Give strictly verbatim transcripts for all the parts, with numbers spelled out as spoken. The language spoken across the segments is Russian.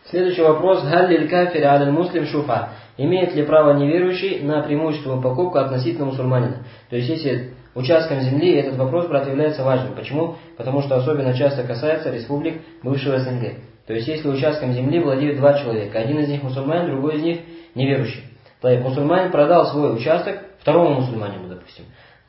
Следующий вопрос. Галлиль кафир аль муслим шуфа. Имеет ли право неверующий на преимущественную покупку относительно мусульманина? То есть, если участком земли, этот вопрос, брат, является важным. Почему? Потому что особенно часто касается республик бывшего СНГ. То есть, если участком земли владеют два человека, один из них мусульманин, другой из них неверующий. То есть, мусульманин продал свой участок второму мусульманину, допустим.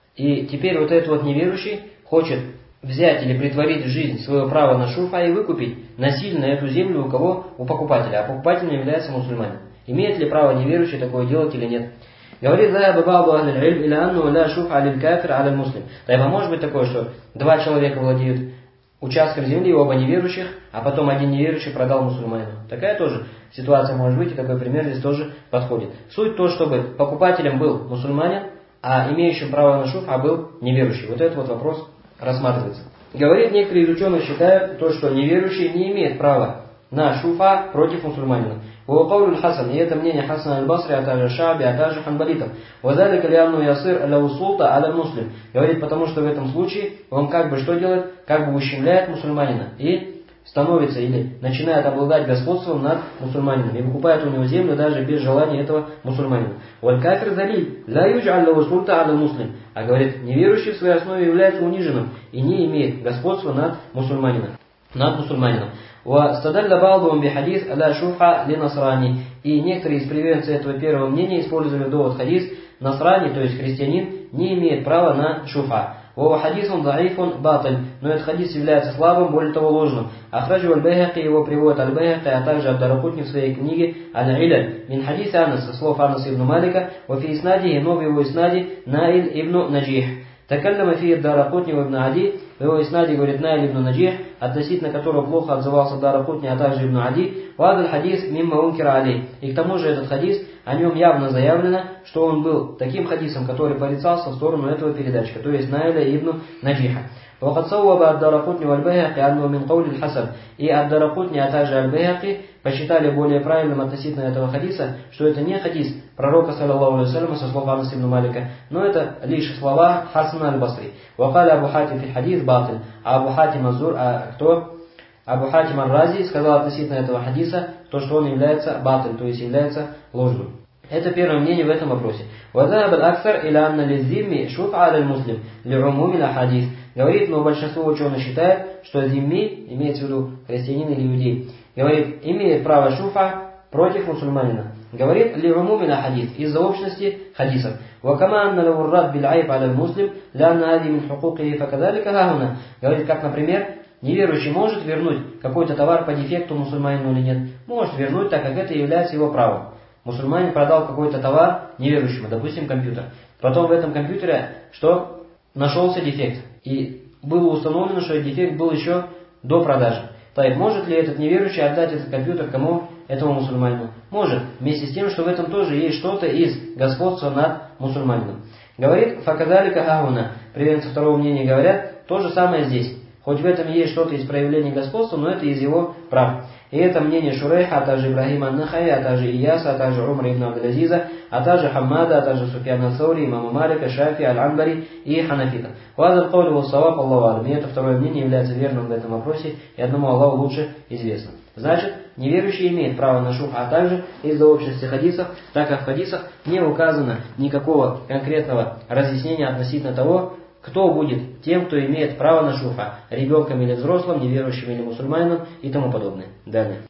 И теперь вот этот вот неверующий хочет взять или притворить в жизнь свое право на шуфа и выкупить насильно эту землю у кого? У покупателя. А покупателем является мусульманин. Имеет ли право неверующий такое делать или нет? Говорит, да, бабабу ахлиль или анну ля шуф аль кафир аль муслим. Да, может быть такое, что два человека владеют участком земли, оба неверующих, а потом один неверующий продал мусульманину. Такая тоже ситуация может быть, и такой пример здесь тоже подходит. Суть то, чтобы покупателем был мусульманин, а имеющим право на шуфа был неверующий. Вот этот вот вопрос рассматривается. Говорит, некоторые из ученых считают то, что неверующий не имеет права на шуфа против мусульманина. Уакаулю Хасан, и это мнение Хасана аль-Басри, а также Шааби, а также ханбалитов. Вазалика лианну ясир аля усулта аля муслим. Говорит, потому что в этом случае он как бы что делает? Как бы ущемляет мусульманина и становится или начинает обладать господством над мусульманином и выкупает у него землю даже без желания этого мусульманина. Валь кафир далиль ла юдж'аль лаху султа аля муслим. А говорит, неверующий в своей основе является униженным и не имеет господства над мусульманином. Над мусульманином. وَاسْتَدَلَّ بَعْضُهُمْ بِحَدِيثٍ لَا شُفْعَ لِنَصْرَانِي. И некоторые из приверженцев этого первого мнения использовали довод хадис: насрани, то есть христианин, не имеет права на шуфа. وهو حديث ضعيف باطل, но этот хадис является слабым, более того ложным. Ахраджу аль-Байхақи, его приводит аль-Байхақи, а также Ад-Дарақутни в своей книге Аль-Иляль. Мин хадис Анас, со слов Анаса ибн Малика, وفي إسناده, но в его иснаде Наиль ибн Наджих. Такаллама фи Ад-Дарақутни ибн Ади, в его иснаде говорит Наиль ибн Наджих, относительно которого плохо отзывался Дарақутни, а также ибн Ади. Вадаль хадис мимма ункира алей. И к тому же этот хадис, о нем явно заявлено, что он был таким хадисом, который порицался в сторону этого передатчика, то есть Наиля ибн Наджиха. وقد صوب الدارقطني والبيهقي أنه من قول الحسن. И Ад-Дарақутни, а также Аль-Байхақи посчитали более правильным относительно этого хадиса, что это не хадис пророка, саллаллаху алейхи ва саллям, со слов Анаса ибн Малика, но это лишь слова Хасана аль-Басри. وقال Абу Хатим фи хадис батиль. А Абу Хатим Азур, а кто? Абу Хатим ар-Рази сказал относительно этого хадиса, то, что он является батиль, то есть является ложным. Это первое мнение в этом вопросе. وذهب الأكثر إلى أن للذم شفعة على المسلم لعموم الأحاديث. Говорит, но большинство ученых считает, что зимми, имеется в виду христианин или иудей, говорит, имеет право шуфа против мусульманина. Говорит, ли'умуми на хадис, из-за общности хадисов. وَكَمَا أَنَّ لَوُ الرَّدْ بِالْعَيْبِ عَلَى الْمُسْلِمِ لَأَنَّ هَذِهِ مِنْ حُقُوقِهِ فَكَذَلِكَ هَاهُنَا. Говорит, как, например, неверующий может вернуть какой-то товар по дефекту мусульманину или нет? Может вернуть, так как это является его правом. Мусульманин продал какой-то товар неверующему, допустим, компьютер. Потом в этом компьютере что? Нашелся дефект. И было установлено, что дефект был еще до продажи. Так, может ли этот неверующий отдать этот компьютер кому? Этому мусульманину? Может, вместе с тем, что в этом тоже есть что-то из господства над мусульманином. Говорит, факадалика хауна. Приверженцы второго мнения говорят, то же самое здесь. Хоть в этом есть что-то из проявления господства, но это из его прав. И это мнение Шурейха, а также Ибрахима ан-Нахаи, а также Ияса, а также Умара ибн Абдул-Азиза, а также Хаммада, а также Суфьяна ас-Саури, имама Малика, Шафи, Аль-Анбари и Ханафита. Вазал каулю ва-ссаваб Аллаху а'лам. И это второе мнение является верным в этом вопросе, и одному Аллаху лучше известно. Значит, неверующий имеет право на шуф, а также из-за общности хадисов, так как в хадисах не указано никакого конкретного разъяснения относительно того, кто будет тем, кто имеет право на шуфа, ребенком или взрослым, неверующим или мусульманином и тому подобное. Далее.